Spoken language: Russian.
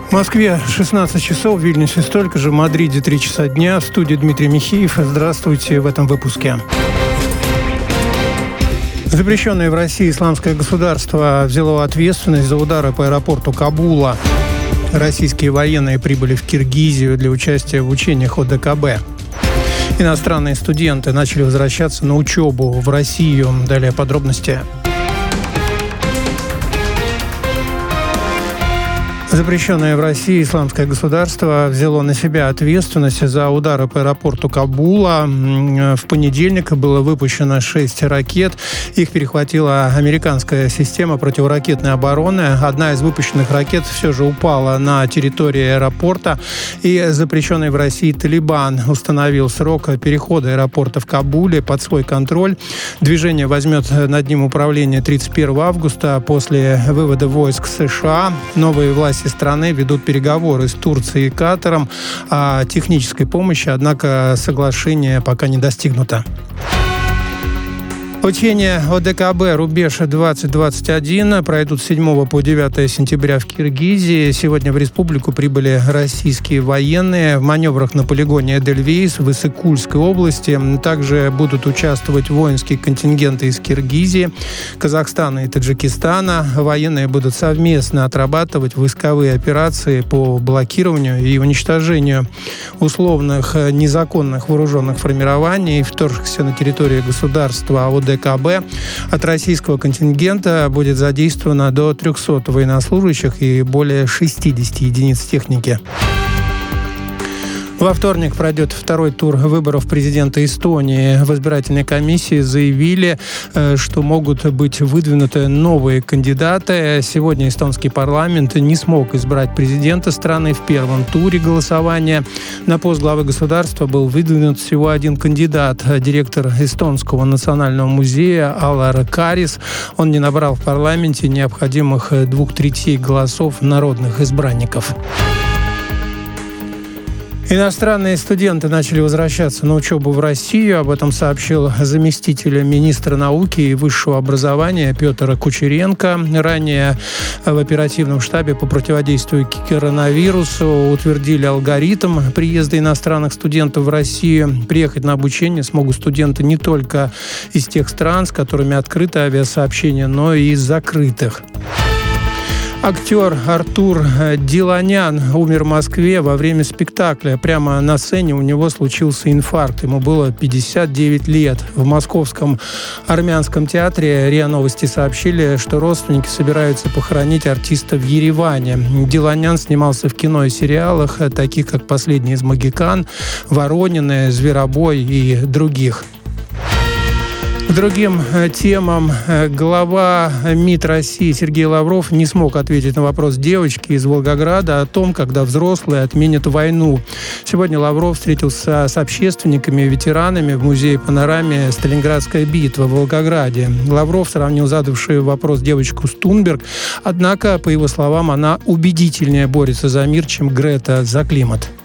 В Москве 16 часов, в Вильнюсе столько же, в Мадриде 3 часа дня. В студии Дмитрий Михеев. Здравствуйте в этом выпуске. Запрещенное в России исламское государство взяло ответственность за удары по аэропорту Кабула. Российские военные прибыли в Киргизию для участия в учениях ОДКБ. Иностранные студенты начали возвращаться на учебу в Россию. Далее подробности. Запрещенное в России исламское государство взяло на себя ответственность за удары по аэропорту Кабула. В понедельник было выпущено 6 ракет. Их перехватила американская система противоракетной обороны. Одна из выпущенных ракет все же упала на территории аэропорта. И запрещенный в России Талибан установил срок перехода аэропорта в Кабуле под свой контроль. Движение возьмет над ним управление 31 августа после вывода войск США. Новые власти страны ведут переговоры с Турцией и Катаром о технической помощи, однако соглашение пока не достигнуто. Учения ОДКБ «Рубеж-2021» пройдут с 7 по 9 сентября в Киргизии. Сегодня в республику прибыли российские военные. В маневрах на полигоне Эдельвейс в Иссык-Кульской области также будут участвовать воинские контингенты из Киргизии, Казахстана и Таджикистана. Военные будут совместно отрабатывать войсковые операции по блокированию и уничтожению условных незаконных вооруженных формирований, вторгшихся на территорию государства ОДКБ. От российского контингента будет задействовано до 300 военнослужащих и более 60 единиц техники. Во вторник пройдет второй тур выборов президента Эстонии. В избирательной комиссии заявили, что могут быть выдвинуты новые кандидаты. Сегодня эстонский парламент не смог избрать президента страны в первом туре голосования. На пост главы государства был выдвинут всего один кандидат – директор Эстонского национального музея Алар Карис. Он не набрал в парламенте необходимых 2/3 голосов народных избранников. Иностранные студенты начали возвращаться на учебу в Россию. Об этом сообщил заместитель министра науки и высшего образования Петр Кучеренко. Ранее в оперативном штабе по противодействию коронавирусу утвердили алгоритм приезда иностранных студентов в Россию. Приехать на обучение смогут студенты не только из тех стран, с которыми открыто авиасообщение, но и из закрытых. Актер Артур Диланян умер в Москве во время спектакля. Прямо на сцене у него случился инфаркт. Ему было 59 лет. В Московском армянском театре РИА Новости сообщили, что родственники собираются похоронить артиста в Ереване. Диланян снимался в кино и сериалах, таких как «Последний из Могикан», «Воронины», «Зверобой» и других. К другим темам глава МИД России Сергей Лавров не смог ответить на вопрос девочки из Волгограда о том, когда взрослые отменят войну. Сегодня Лавров встретился с общественниками и ветеранами в музее-панораме «Сталинградская битва» в Волгограде. Лавров сравнил задавшую вопрос девочку с Тунберг, однако, по его словам, она убедительнее борется за мир, чем Грета за климат.